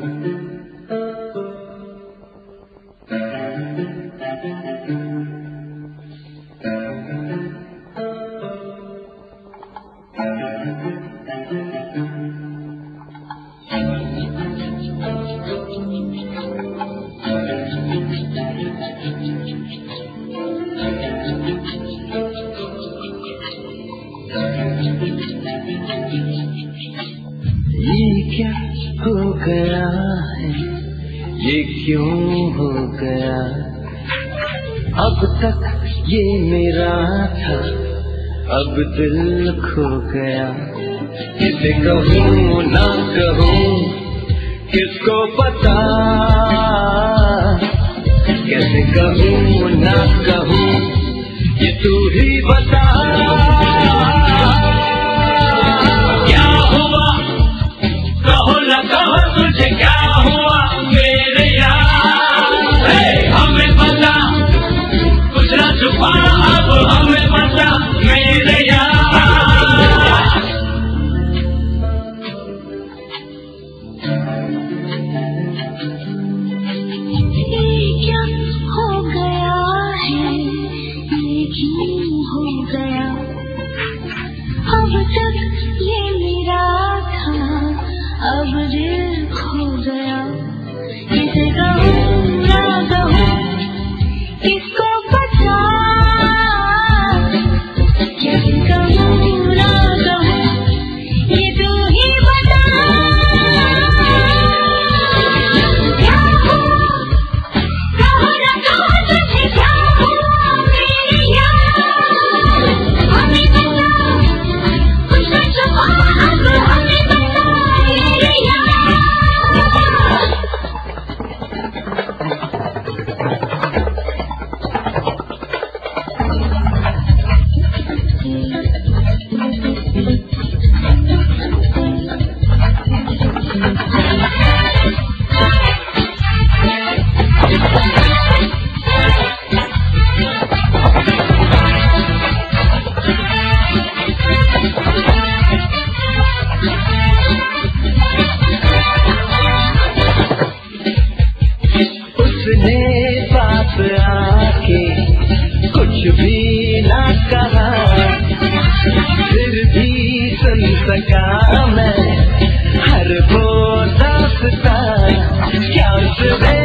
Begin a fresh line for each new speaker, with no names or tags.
ये क्या हो गया है, ये क्यों हो गया? अब तक ये मेरा था, अब दिल खो गया। किसे कहूँ ना कहूँ, किसको पता? कैसे कहूँ ना कहूँ, ये तू ही बता। क्या हुआ कहो ना कहो, तुझे क्या हुआ मेरे यार? हमें पता, कुछ ना छुपा, अब हमें पता मेरे यार।
ये क्या हो गया है, ये क्यों हो गया? अब तक ये मेरा था, अब दिल खो गया। किसे कहूँ ना कहूँ, किसको पता? कैसे कहूँ ना कहूँ, ये तू ही बता। क्या हुआ कहो ना कहो, तुझे क्या हुआ मेरे यार? हमें पता, कुछ ना छुपा, अब हमें पता मेरे यार।
उसने पास आके कुछ भी ना कहा, फिर भी सुन सका मैं हर वो दास्तां। क्या उसने